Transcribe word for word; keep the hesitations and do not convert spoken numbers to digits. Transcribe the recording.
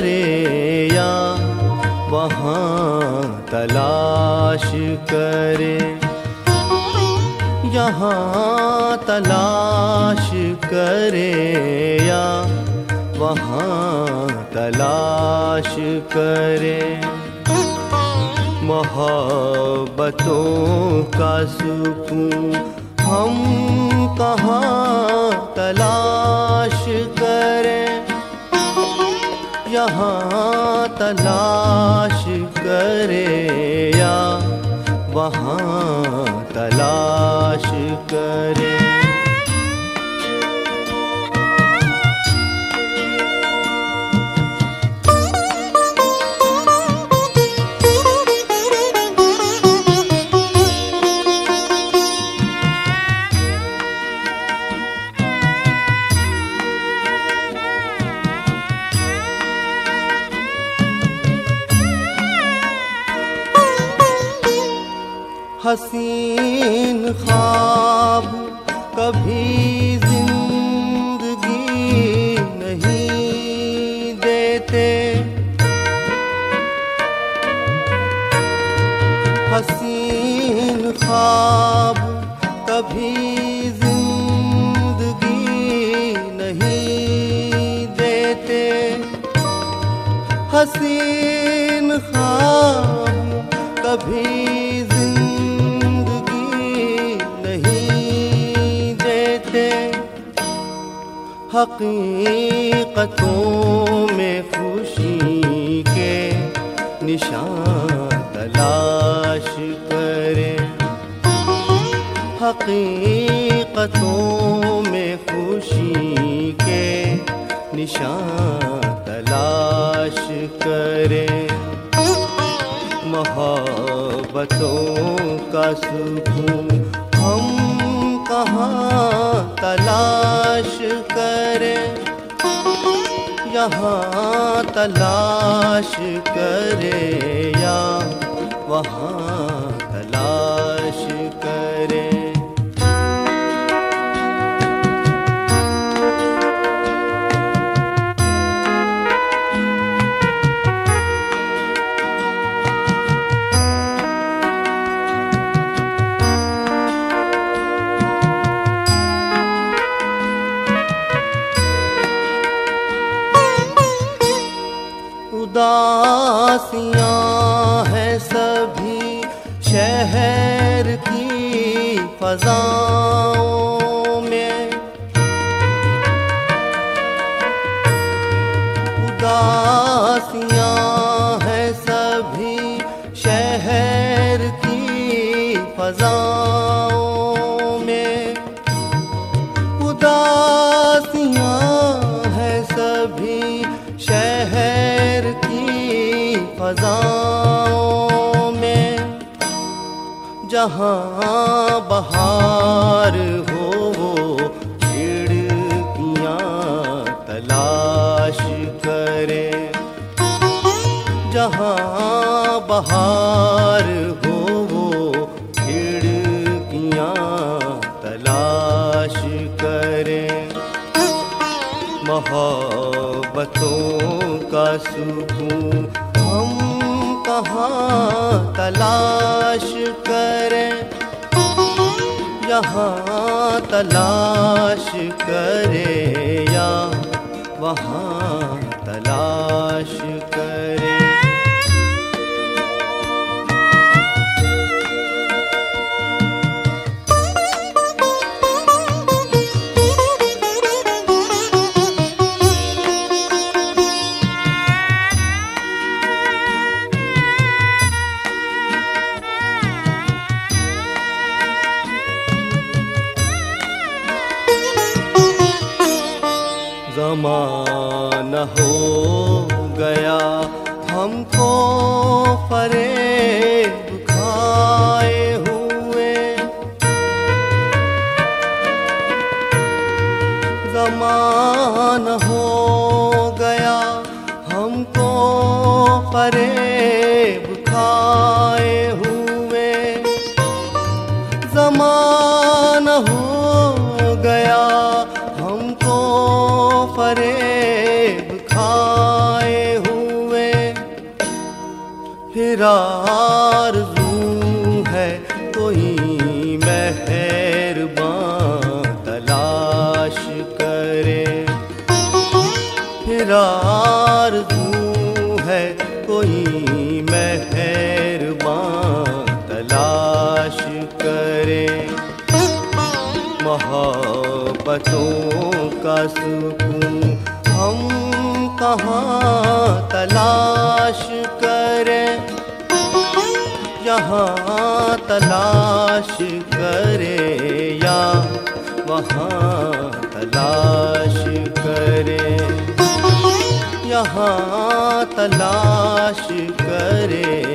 करे या वहाँ तलाश करे, यहाँ तलाश करे या वहाँ तलाश करे। मोहब्बतों का सुकून हम कहाँ तलाश करें, यहाँ तलाश करे या वहाँ तलाश करे। हसीन ख्वाब कभी जिंदगी नहीं देते, हसीन ख्वाब कभी जिंदगी नहीं देते, हसीन ख्वाब कभी हकीकतों में खुशी के निशान तलाश करें, हकीकतों में खुशी के निशान तलाश करें। मोहब्बतों का सुकून हम कहाँ तलाश करें, यहाँ तलाश करे या वहाँ तलाश करे। उदासियाँ हैं सभी शहर की फ़ज़ाओं में, उदासियाँ हैं सभी शहर की फ़ज़ाओं में, उदासियाँ हैं सभी शहर फ़ज़ाओं में। जहाँ बहार हो वो खिड़कियाँ तलाश करें, जहाँ बहार हो वो खिड़कियाँ तलाश करें। मोहब्बतों का सुकून हम कहाँ तलाश करें, यहाँ तलाश करे या वहाँ तलाश करे। ज़माना हो गया हमको फरेब खाए हुए, ज़माना हो गया हमको फरेब खाए हुए, ज़माना हो गया हमको फरेब खा बातों का सुकून हम कहाँ तलाश करें, यहाँ तलाश करें या वहाँ तलाश करें, यहाँ तलाश करें